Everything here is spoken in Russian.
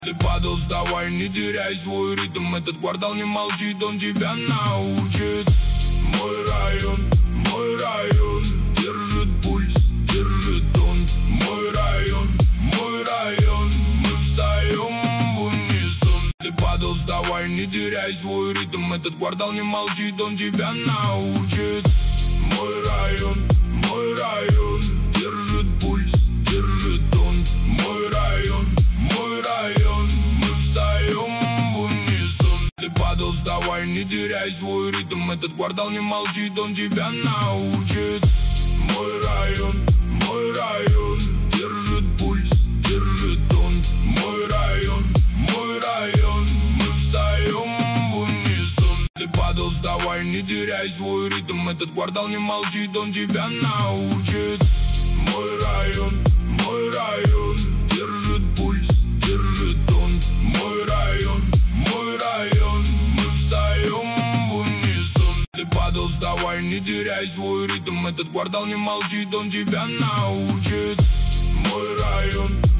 Ты падал, вставай, не теряй свой ритм. Этот квартал не молчит, он тебя научит. Мой район, держит пульс, держит тон. Мой район, мы встаем в унисон. Ты падал, вставай, не теряй свой ритм. Этот квартал не молчит, он тебя научит. Мой район, держит пульс, держит тон. Мой район, мы встаем в унисон. Ты падал, вставай, не теряй свой ритм. Этот квартал не молчит, он тебя научит. Мой район, держит пульс, держит тон. Мой район, мы встаем в унисон. Ты падал, вставай, не теряй свой ритм. Этот квартал не молчит, он тебя научит. Мой район, держит пульс, держит тон. Мой район, мы встаем в унисон. Ты падал, вставай, не теряй свой ритм. Этот квартал не молчит, он тебя научит. Мой район.